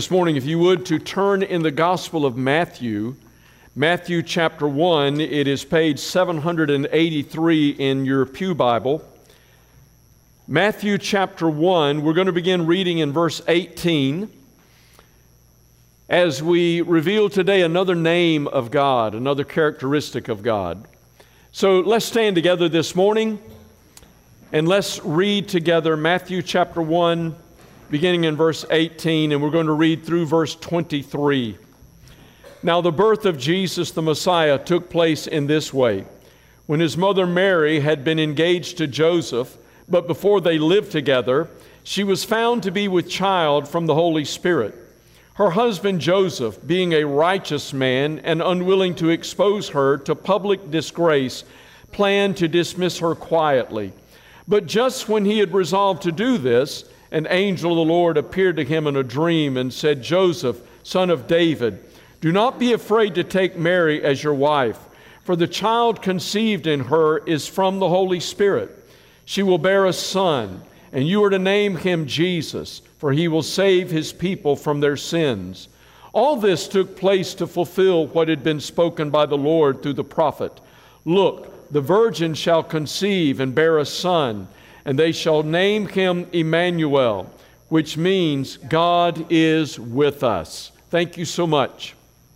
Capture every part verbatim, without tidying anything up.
This morning, if you would, to turn in the Gospel of Matthew, Matthew chapter one, it is page seven hundred eighty-three in your pew Bible. Matthew chapter one, we're going to begin reading in verse eighteen as we reveal today another name of God, another characteristic of God. So let's stand together this morning and let's read together Matthew chapter one, beginning in verse eighteen, and we're going to read through verse twenty-three. Now the birth of Jesus the Messiah took place in this way. When his mother Mary had been engaged to Joseph, but before they lived together, she was found to be with child from the Holy Spirit. Her husband Joseph, being a righteous man and unwilling to expose her to public disgrace, planned to dismiss her quietly. But just when he had resolved to do this, an angel of the Lord appeared to him in a dream and said, Joseph, son of David, do not be afraid to take Mary as your wife, for the child conceived in her is from the Holy Spirit. She will bear a son, and you are to name him Jesus, for he will save his people from their sins. All this took place to fulfill what had been spoken by the Lord through the prophet. Look, the virgin shall conceive and bear a son, and they shall name him Emmanuel, which means God is with us. Thank you so much.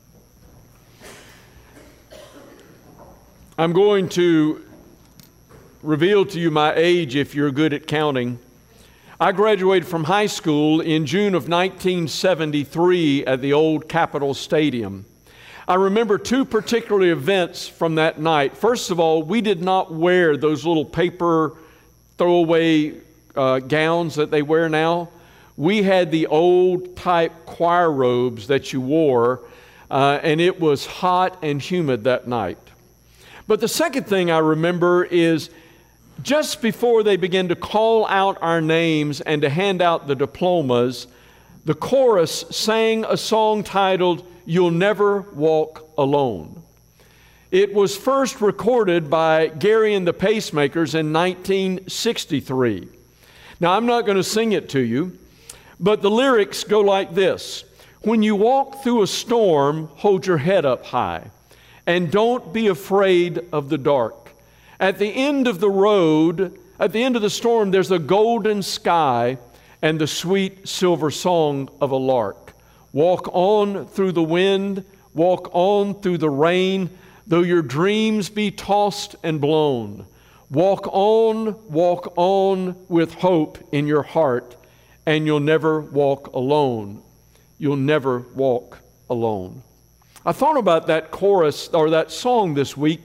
I'm going to reveal to you my age if you're good at counting. I graduated from high school in June of nineteen seventy-three at the old Capitol Stadium. I remember two particular events from that night. First of all, we did not wear those little paper throwaway uh, gowns that they wear now. We had the old type choir robes that you wore, uh, and it was hot and humid that night. But the second thing I remember is just before they began to call out our names and to hand out the diplomas, the chorus sang a song titled, You'll Never Walk Alone. It was first recorded by Gary and the Pacemakers in nineteen sixty-three. Now, I'm not going to sing it to you, but the lyrics go like this. When you walk through a storm, hold your head up high, and don't be afraid of the dark. At the end of the road, at the end of the storm, there's a golden sky and the sweet silver song of a lark. Walk on through the wind, walk on through the rain, though your dreams be tossed and blown. Walk on, walk on with hope in your heart, and you'll never walk alone. You'll never walk alone. I thought about that chorus or that song this week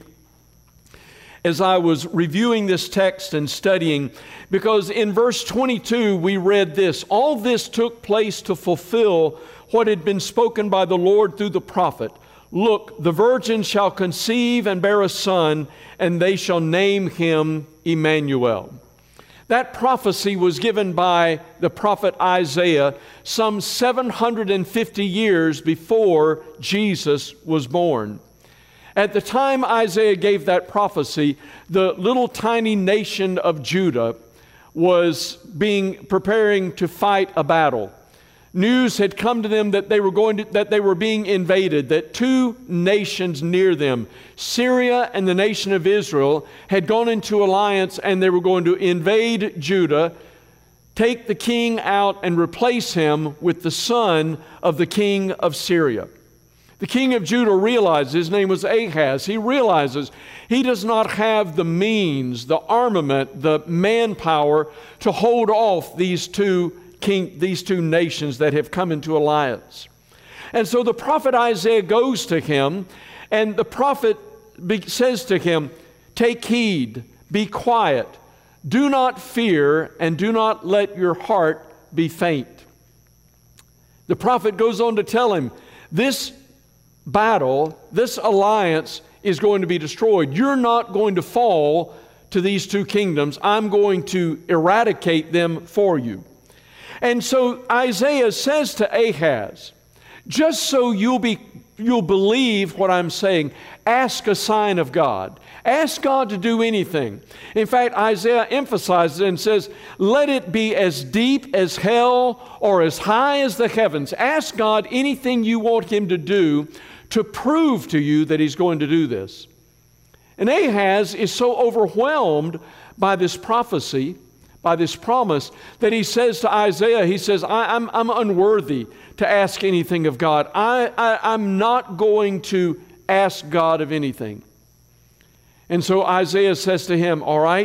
as I was reviewing this text and studying, because in verse twenty-two we read this, all this took place to fulfill what had been spoken by the Lord through the prophet. Look, the virgin shall conceive and bear a son, and they shall name him Emmanuel. That prophecy was given by the prophet Isaiah some seven hundred fifty years before Jesus was born. At the time Isaiah gave that prophecy, the little tiny nation of Judah was being preparing to fight a battle. News had come to them that they were going to, that they were being invaded, that two nations near them, Syria and the nation of Israel, had gone into alliance and they were going to invade Judah, take the king out and replace him with the son of the king of Syria. The king of Judah realizes, his name was Ahaz, he realizes he does not have the means, the armament, the manpower to hold off these two King, these two nations that have come into alliance. And so the prophet Isaiah goes to him, and the prophet be, says to him, take heed, be quiet, do not fear, and do not let your heart be faint. The prophet goes on to tell him, this battle, this alliance is going to be destroyed. You're not going to fall to these two kingdoms. I'm going to eradicate them for you. And so Isaiah says to Ahaz, just so you'll be you'll believe what I'm saying, ask a sign of God. Ask God to do anything. In fact, Isaiah emphasizes it and says, let it be as deep as hell or as high as the heavens. Ask God anything you want Him to do to prove to you that He's going to do this. And Ahaz is so overwhelmed by this prophecy, by this promise, that he says to Isaiah, he says, I, I'm, I'm unworthy to ask anything of God. I, I, I'm not going to ask God of anything. And so Isaiah says to him, all right,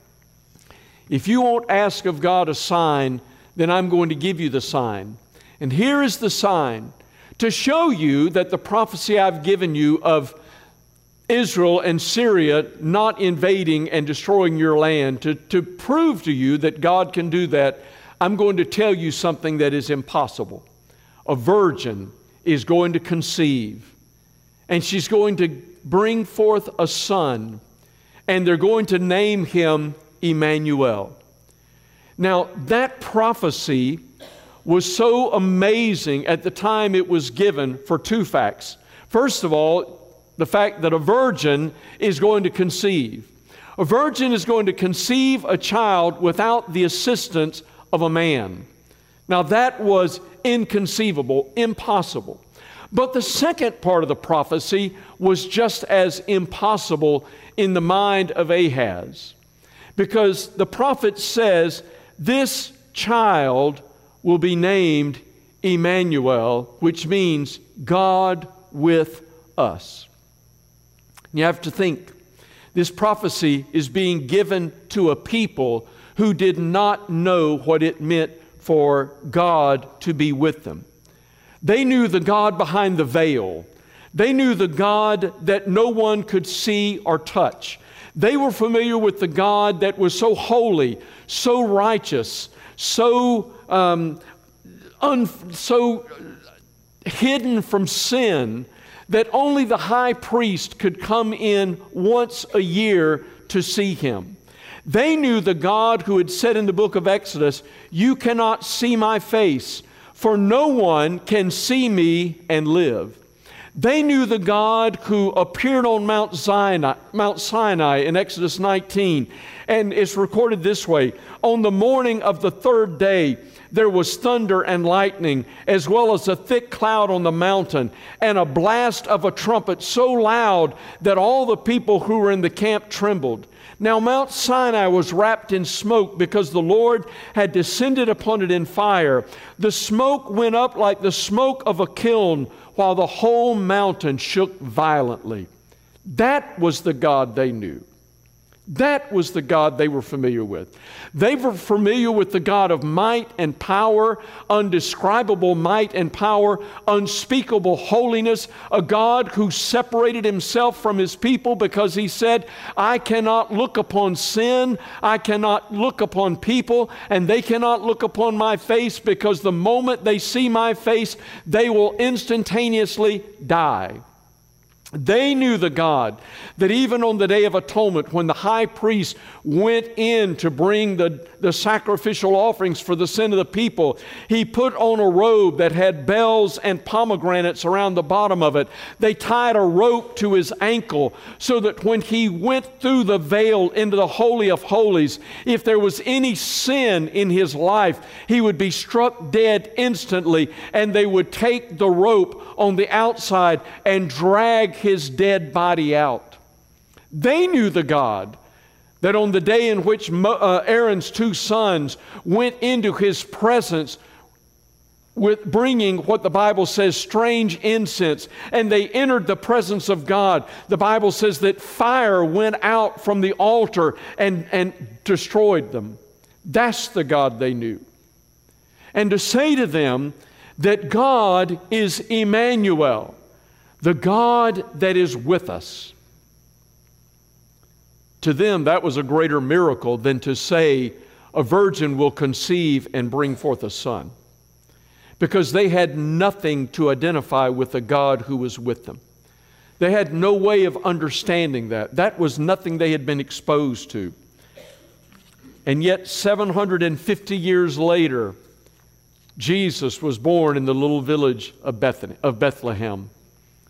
if you won't ask of God a sign, then I'm going to give you the sign. And here is the sign to show you that the prophecy I've given you of Israel and Syria not invading and destroying your land, to, to prove to you that God can do that, I'm going to tell you something that is impossible. A virgin is going to conceive, and she's going to bring forth a son, and they're going to name him Emmanuel. Now, that prophecy was so amazing at the time it was given for two facts. First of all, the fact that a virgin is going to conceive. A virgin is going to conceive a child without the assistance of a man. Now, that was inconceivable, impossible. But the second part of the prophecy was just as impossible in the mind of Ahaz, because the prophet says, this child will be named Emmanuel, which means God with us. You have to think, this prophecy is being given to a people who did not know what it meant for God to be with them. They knew the God behind the veil. They knew the God that no one could see or touch. They were familiar with the God that was so holy, so righteous, so um, un- so hidden from sin, that only the high priest could come in once a year to see him. They knew the God who had said in the book of Exodus, you cannot see my face, for no one can see me and live. They knew the God who appeared on Mount Sinai, Mount Sinai in Exodus nineteen, and it's recorded this way, on the morning of the third day, there was thunder and lightning, as well as a thick cloud on the mountain, and a blast of a trumpet so loud that all the people who were in the camp trembled. Now Mount Sinai was wrapped in smoke because the Lord had descended upon it in fire. The smoke went up like the smoke of a kiln, while the whole mountain shook violently. That was the God they knew. That was the God they were familiar with. They were familiar with the God of might and power, undescribable might and power, unspeakable holiness, a God who separated himself from his people because he said, I cannot look upon sin, I cannot look upon people, and they cannot look upon my face, because the moment they see my face, they will instantaneously die. They knew the God that even on the Day of Atonement, when the high priest went in to bring the, the sacrificial offerings for the sin of the people, he put on a robe that had bells and pomegranates around the bottom of it. They tied a rope to his ankle so that when he went through the veil into the Holy of Holies, if there was any sin in his life, he would be struck dead instantly, and they would take the rope on the outside and drag his dead body out. They knew the God that on the day in which Mo, uh, Aaron's two sons went into his presence with bringing what the Bible says strange incense, and they entered the presence of God, the Bible says that fire went out from the altar and, and destroyed them. That's the God they knew. And to say to them that God is Emmanuel, the God that is with us, to them that was a greater miracle than to say a virgin will conceive and bring forth a son, because they had nothing to identify with the God who was with them. They had no way of understanding that. That was nothing they had been exposed to. And yet seven hundred fifty years later, Jesus was born in the little village of Bethlehem.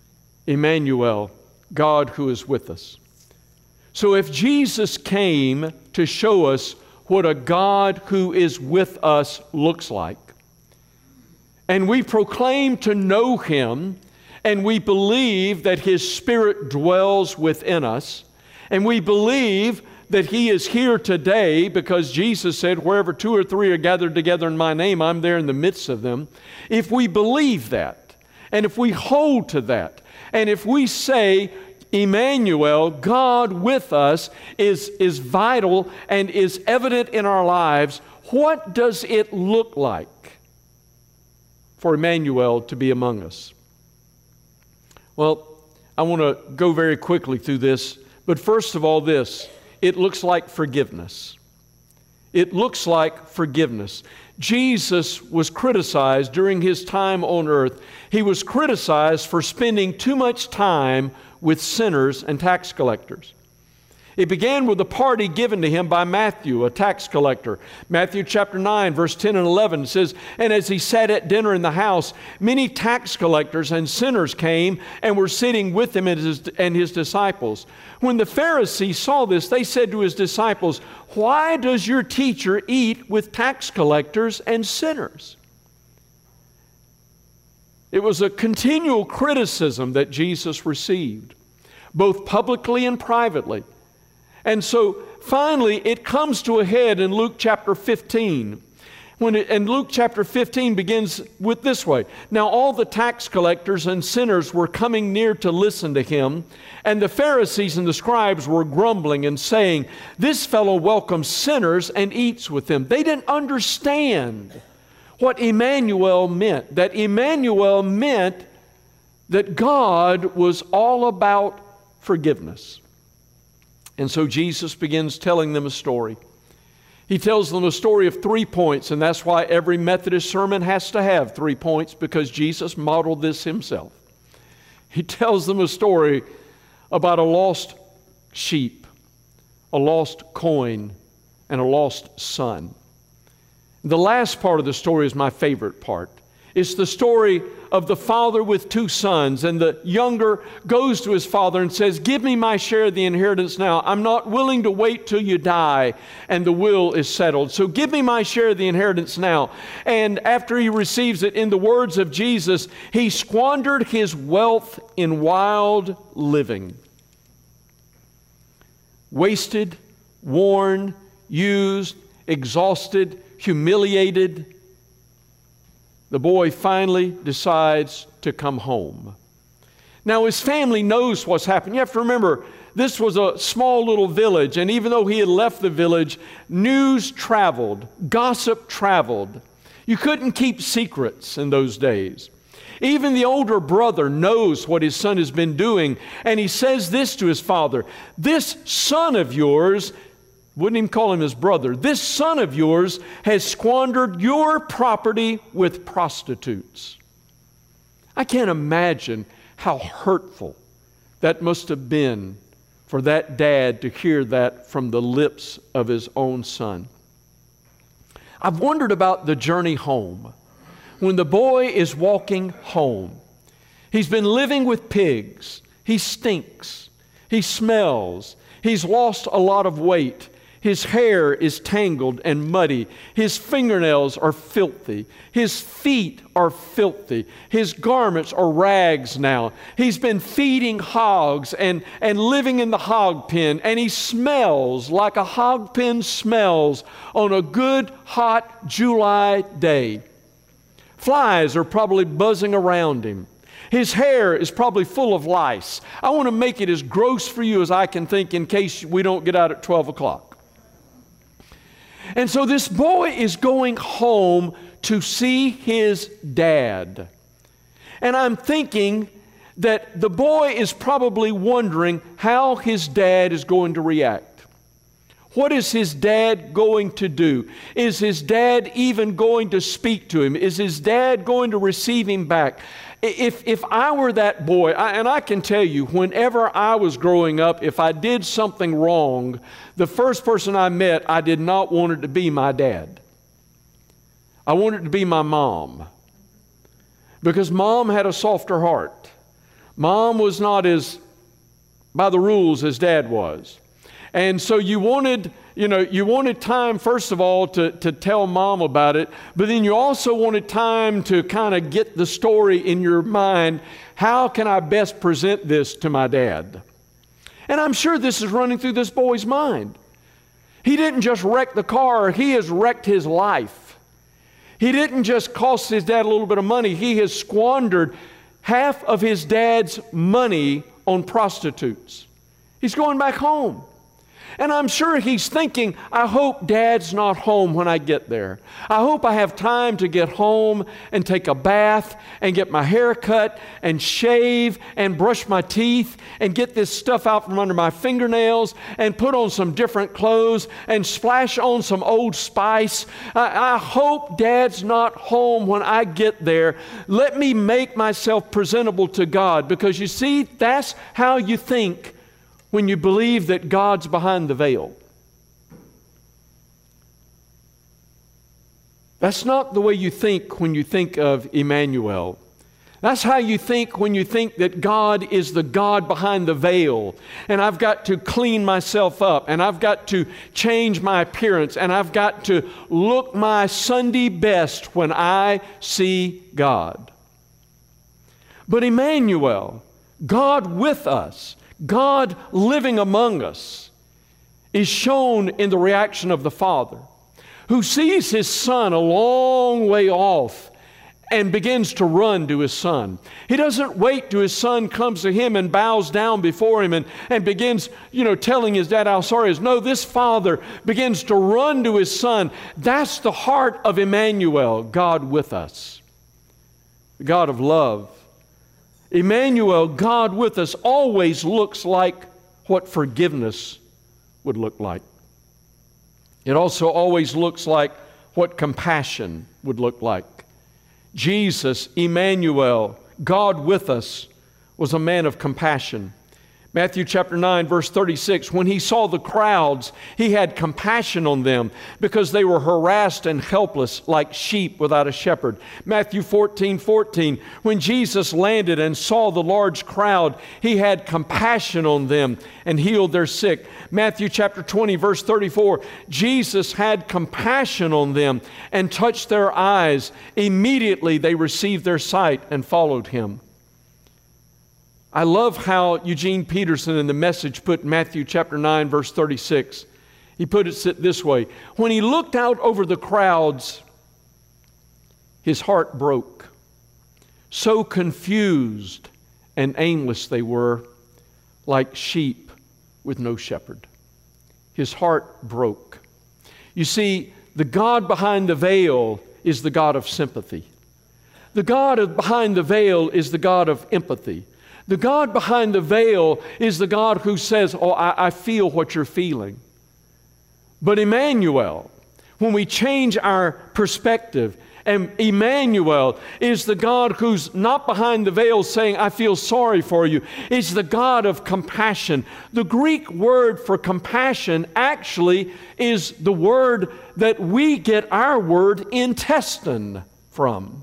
Emmanuel, God who is with us. So if Jesus came to show us what a God who is with us looks like, and we proclaim to know Him, and we believe that His Spirit dwells within us, and we believe that He is here today because Jesus said, wherever two or three are gathered together in my name, I'm there in the midst of them. If we believe that, and if we hold to that, and if we say, Emmanuel, God with us, is, is vital and is evident in our lives, what does it look like for Emmanuel to be among us? Well, I want to go very quickly through this, but first of all this, it looks like forgiveness. It looks like forgiveness. Jesus was criticized during His time on earth. He was criticized for spending too much time with sinners and tax collectors. It began with a party given to Him by Matthew, a tax collector. Matthew chapter nine, verse ten and eleven says, and as He sat at dinner in the house, many tax collectors and sinners came and were sitting with Him and His, and his disciples. When the Pharisees saw this, they said to His disciples, why does your teacher eat with tax collectors and sinners? It was a continual criticism that Jesus received, both publicly and privately. And so finally it comes to a head in Luke chapter fifteen. When it, and Luke chapter fifteen begins with this way. Now all the tax collectors and sinners were coming near to listen to Him, and the Pharisees and the scribes were grumbling and saying, this fellow welcomes sinners and eats with them. They didn't understand what Emmanuel meant. That Emmanuel meant that God was all about forgiveness. And so Jesus begins telling them a story. He tells them a story of three points, and that's why every Methodist sermon has to have three points, because Jesus modeled this Himself. He tells them a story about a lost sheep, a lost coin, and a lost son. The last part of the story is my favorite part. It's the story of the father with two sons, and the younger goes to his father and says, give me my share of the inheritance now. I'm not willing to wait till you die and the will is settled. So give me my share of the inheritance now. And after he receives it, in the words of Jesus, he squandered his wealth in wild living. Wasted, worn, used, exhausted, humiliated. The boy finally decides to come home. Now his family knows what's happened. You have to remember, this was a small little village, and even though he had left the village, news traveled, gossip traveled. You couldn't keep secrets in those days. Even the older brother knows what his son has been doing, and he says this to his father, this son of yours, wouldn't even call him his brother, this son of yours has squandered your property with prostitutes. I can't imagine how hurtful that must have been for that dad to hear that from the lips of his own son. I've wondered about the journey home. When the boy is walking home, he's been living with pigs. He stinks. He smells. He's lost a lot of weight. His hair is tangled and muddy. His fingernails are filthy. His feet are filthy. His garments are rags now. He's been feeding hogs and, and living in the hog pen, and he smells like a hog pen smells on a good hot July day. Flies are probably buzzing around him. His hair is probably full of lice. I want to make it as gross for you as I can think in case we don't get out at twelve o'clock. And so this boy is going home to see his dad. And I'm thinking that the boy is probably wondering how his dad is going to react. What is his dad going to do? Is his dad even going to speak to him? Is his dad going to receive him back? If, if I were that boy, I, and I can tell you, whenever I was growing up, if I did something wrong, the first person I met, I did not want it to be my dad. I wanted it to be my mom. Because mom had a softer heart. Mom was not as by the rules as Dad was. And so you wanted, you know, you wanted time, first of all, to, to tell Mom about it, but then you also wanted time to kind of get the story in your mind. How can I best present this to my dad? And I'm sure this is running through this boy's mind. He didn't just wreck the car, he has wrecked his life. He didn't just cost his dad a little bit of money, he has squandered half of his dad's money on prostitutes. He's going back home. And I'm sure he's thinking, I hope Dad's not home when I get there. I hope I have time to get home and take a bath and get my hair cut and shave and brush my teeth and get this stuff out from under my fingernails and put on some different clothes and splash on some Old Spice. I, I hope Dad's not home when I get there. Let me make myself presentable to God, because you see, that's how you think when you believe that God's behind the veil. That's not the way you think when you think of Emmanuel. That's how you think when you think that God is the God behind the veil, and I've got to clean myself up, and I've got to change my appearance, and I've got to look my Sunday best when I see God. But Emmanuel, God with us, God living among us, is shown in the reaction of the Father, who sees his Son a long way off and begins to run to his Son. He doesn't wait till his Son comes to him and bows down before him and, and begins, you know, telling his dad how sorry he is. No, this Father begins to run to his Son. That's the heart of Emmanuel, God with us, the God of love. Emmanuel, God with us, always looks like what forgiveness would look like. It also always looks like what compassion would look like. Jesus, Emmanuel, God with us, was a man of compassion. Matthew chapter nine, verse thirty-six, when he saw the crowds, he had compassion on them because they were harassed and helpless like sheep without a shepherd. Matthew fourteen, fourteen, when Jesus landed and saw the large crowd, he had compassion on them and healed their sick. Matthew chapter twenty, verse thirty-four, Jesus had compassion on them and touched their eyes. Immediately they received their sight and followed him. I love how Eugene Peterson in the Message put Matthew chapter nine, verse thirty-six. He put it this way: when he looked out over the crowds, his heart broke. So confused and aimless they were, like sheep with no shepherd. His heart broke. You see, the God behind the veil is the God of sympathy. The God behind the veil is the God of empathy. The God behind the veil is the God who says, oh, I, I feel what you're feeling. But Emmanuel, when we change our perspective, and Emmanuel is the God who's not behind the veil saying, I feel sorry for you. It's the God of compassion. The Greek word for compassion actually is the word that we get our word intestine from.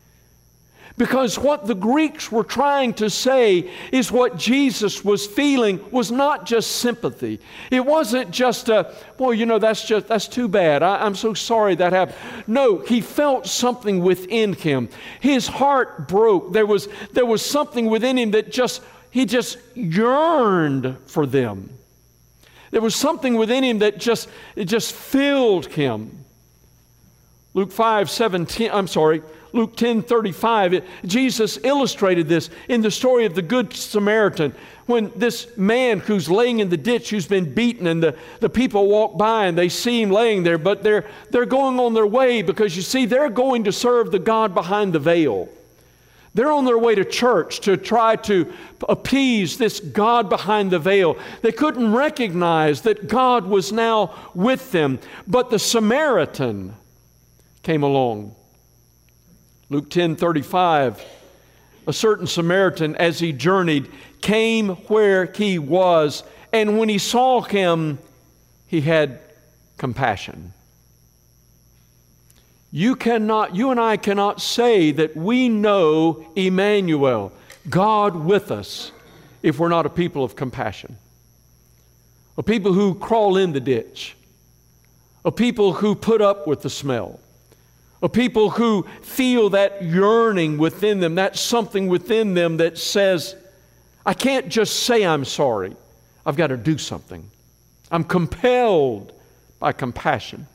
Because what the Greeks were trying to say is what Jesus was feeling was not just sympathy. It wasn't just a, well, you know, that's just, that's too bad. I, I'm so sorry that happened. No, he felt something within him. His heart broke. There was, there was something within him that just, he just yearned for them. There was something within him that just, it just filled him. Luke five seventeen, I'm sorry, Luke ten thirty-five, it, Jesus illustrated this in the story of the Good Samaritan. When this man who's laying in the ditch, who's been beaten, and the, the people walk by and they see him laying there, but they're, they're going on their way because, you see, they're going to serve the God behind the veil. They're on their way to church to try to appease this God behind the veil. They couldn't recognize that God was now with them. But the Samaritan came along. Luke ten thirty-five, a certain Samaritan, as he journeyed, came where he was, and when he saw him, he had compassion. You cannot, you and I cannot say that we know Emmanuel, God with us if we're not a people of compassion? A people who crawl in the ditch. A people who put up with the smell. A people who feel that yearning within them, that something within them that says, I can't just say I'm sorry. I've got to do something. I'm compelled by compassion.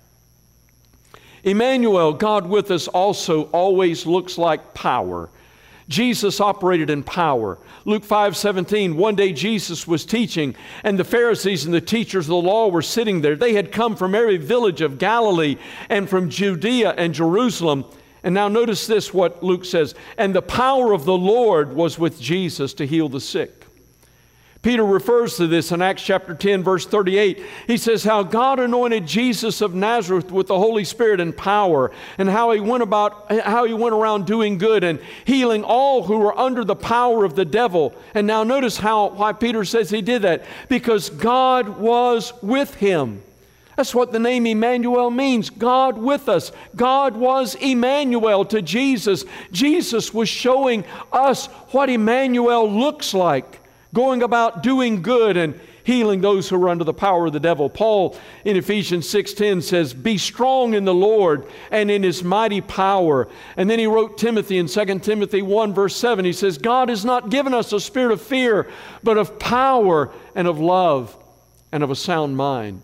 Emmanuel, God with us, also always looks like power. Jesus operated in power. Luke five seventeen, one day Jesus was teaching, and the Pharisees and the teachers of the law were sitting there. They had come from every village of Galilee and from Judea and Jerusalem. And now notice this, what Luke says, and the power of the Lord was with Jesus to heal the sick. Peter refers to this in Acts chapter ten, verse thirty-eight. He says how God anointed Jesus of Nazareth with the Holy Spirit and power, and how he went about, how he went around doing good and healing all who were under the power of the devil. And now notice how why Peter says he did that. Because God was with him. That's what the name Emmanuel means. God with us. God was Emmanuel to Jesus. Jesus was showing us what Emmanuel looks like, going about doing good and healing those who are under the power of the devil. Paul in Ephesians six ten says, be strong in the Lord and in His mighty power. And then he wrote Timothy in Second Timothy one verse seven, he says, God has not given us a spirit of fear, but of power and of love and of a sound mind.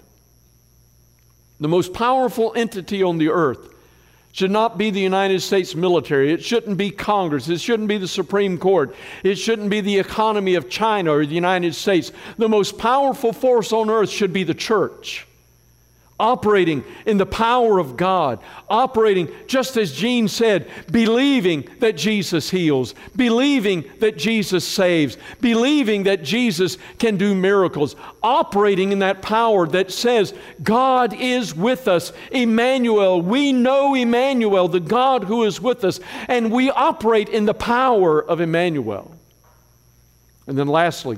The most powerful entity on the earth should not be the United States military. It shouldn't be Congress. It shouldn't be the Supreme Court. It shouldn't be the economy of China or the United States. The most powerful force on earth should be the church, operating in the power of God, operating, just as Gene said, believing that Jesus heals, believing that Jesus saves, believing that Jesus can do miracles, operating in that power that says, God is with us. Emmanuel, we know Emmanuel, the God who is with us, and we operate in the power of Emmanuel. And then lastly,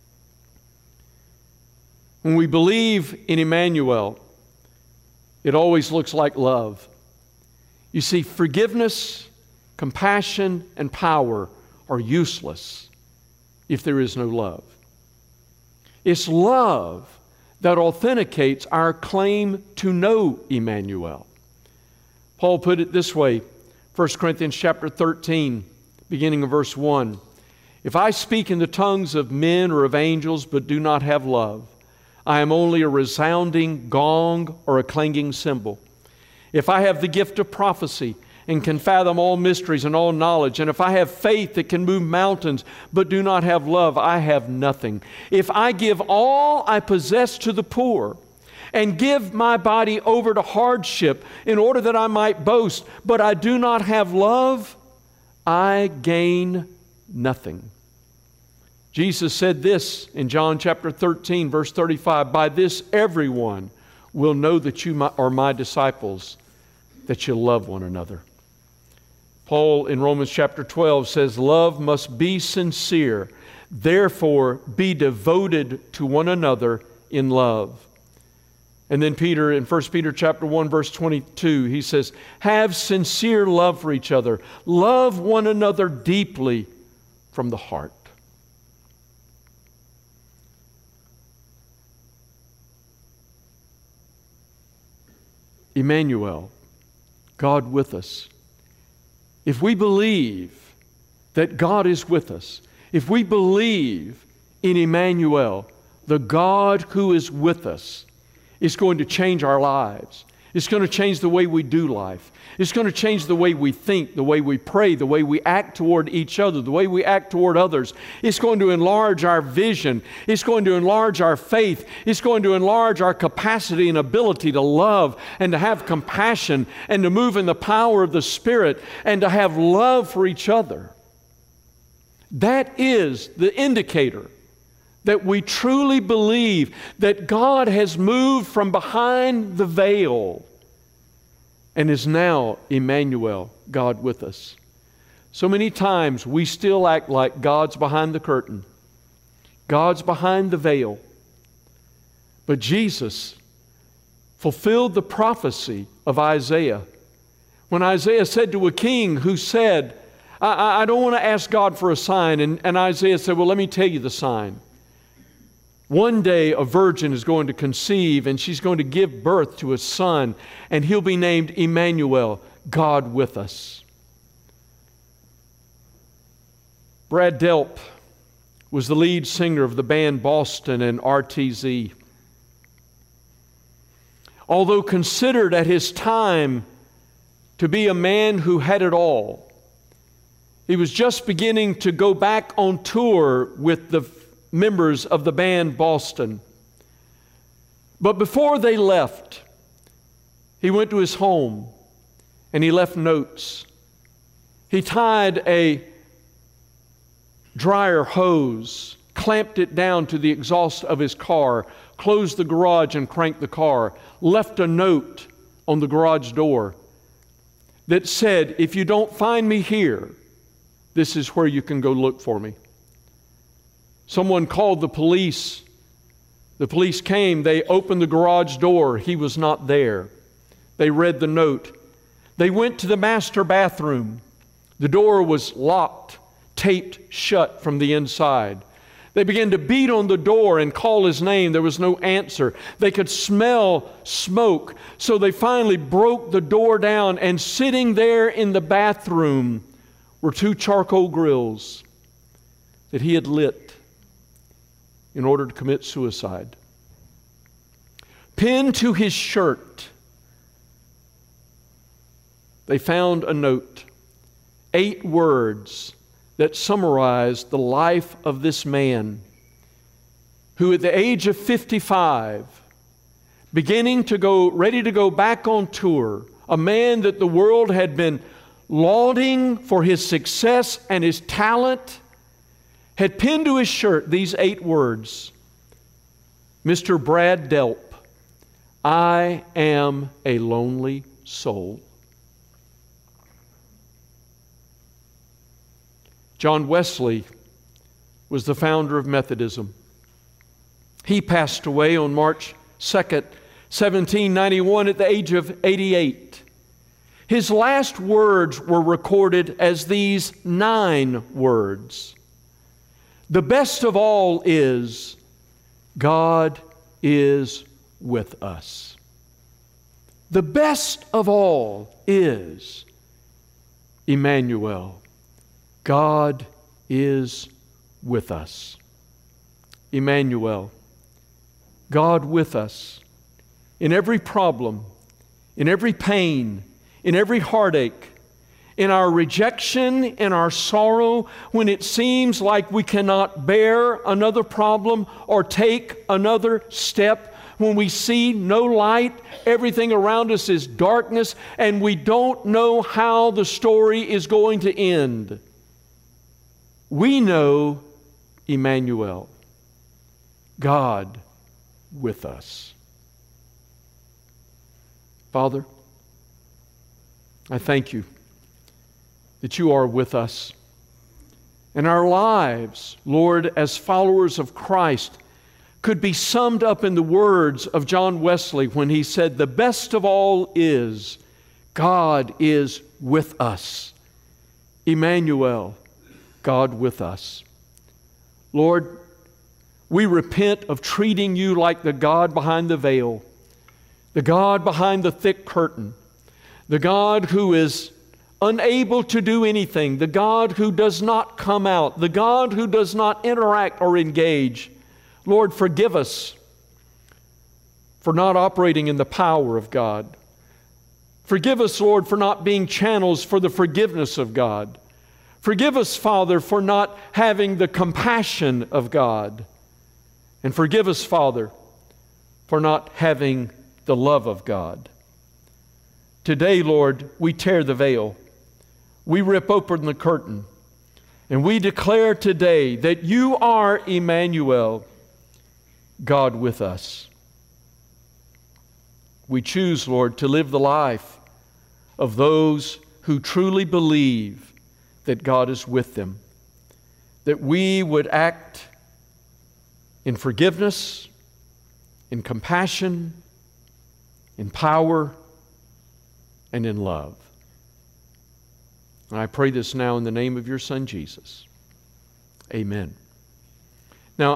when we believe in Emmanuel, it always looks like love. You see, forgiveness, compassion, and power are useless if there is no love. It's love that authenticates our claim to know Emmanuel. Paul put it this way, First Corinthians chapter thirteen, beginning of verse one. If I speak in the tongues of men or of angels, but do not have love, I am only a resounding gong or a clanging cymbal. If I have the gift of prophecy and can fathom all mysteries and all knowledge, and if I have faith that can move mountains but do not have love, I have nothing. If I give all I possess to the poor and give my body over to hardship in order that I might boast, but I do not have love, I gain nothing. Jesus said this in John chapter thirteen, verse thirty-five, by this everyone will know that you are my disciples, that you love one another. Paul in Romans chapter twelve says, love must be sincere, therefore be devoted to one another in love. And then Peter in First Peter chapter one, verse twenty-two, he says, have sincere love for each other. Love one another deeply from the heart. Emmanuel, God with us. If we believe that God is with us, if we believe in Emmanuel, the God who is with us, it's going to change our lives. It's going to change the way we do life. It's going to change the way we think, the way we pray, the way we act toward each other, the way we act toward others. It's going to enlarge our vision. It's going to enlarge our faith. It's going to enlarge our capacity and ability to love and to have compassion and to move in the power of the Spirit and to have love for each other. That is the indicator that we truly believe that God has moved from behind the veil and is now Emmanuel, God with us. So many times we still act like God's behind the curtain. God's behind the veil. But Jesus fulfilled the prophecy of Isaiah. When Isaiah said to a king who said, I, I don't want to ask God for a sign. And, and Isaiah said, well, let me tell you the sign. One day a virgin is going to conceive, and she's going to give birth to a son, and he'll be named Emmanuel, God with us. Brad Delp was the lead singer of the band Boston and R T Z. Although considered at his time to be a man who had it all, he was just beginning to go back on tour with the members of the band Boston. But before they left, he went to his home and he left notes. He tied a dryer hose, clamped it down to the exhaust of his car, closed the garage and cranked the car, left a note on the garage door that said, if you don't find me here, this is where you can go look for me. Someone called the police. The police came. They opened the garage door. He was not there. They read the note. They went to the master bathroom. The door was locked, taped shut from the inside. They began to beat on the door and call his name. There was no answer. They could smell smoke. So they finally broke the door down, and sitting there in the bathroom were two charcoal grills that he had lit in order to commit suicide. Pinned to his shirt, they found a note, eight words that summarized the life of this man who at the age of fifty-five, beginning to go, ready to go back on tour, a man that the world had been lauding for his success and his talent, had pinned to his shirt these eight words: Mister Brad Delp, I am a lonely soul. John Wesley was the founder of Methodism. He passed away on March second, seventeen ninety-one at the age of eighty-eight. His last words were recorded as these nine words: the best of all is, God is with us. The best of all is, Emmanuel, God is with us. Emmanuel, God with us in every problem, in every pain, in every heartache, in our rejection, in our sorrow, when it seems like we cannot bear another problem or take another step, when we see no light, everything around us is darkness, and we don't know how the story is going to end. We know Emmanuel, God with us. Father, I thank you that you are with us. And our lives, Lord, as followers of Christ, could be summed up in the words of John Wesley when he said, the best of all is, God is with us. Emmanuel, God with us. Lord, we repent of treating you like the God behind the veil, the God behind the thick curtain, the God who is unable to do anything, the God who does not come out, the God who does not interact or engage. Lord, forgive us for not operating in the power of God. Forgive us, Lord, for not being channels for the forgiveness of God. Forgive us, Father, for not having the compassion of God. And forgive us, Father, for not having the love of God. Today, Lord, we tear the veil. We rip open the curtain. And we declare today that you are Emmanuel, God with us. We choose, Lord, to live the life of those who truly believe that God is with them. That we would act in forgiveness, in compassion, in power, and in love. And I pray this now in the name of your Son, Jesus. Amen.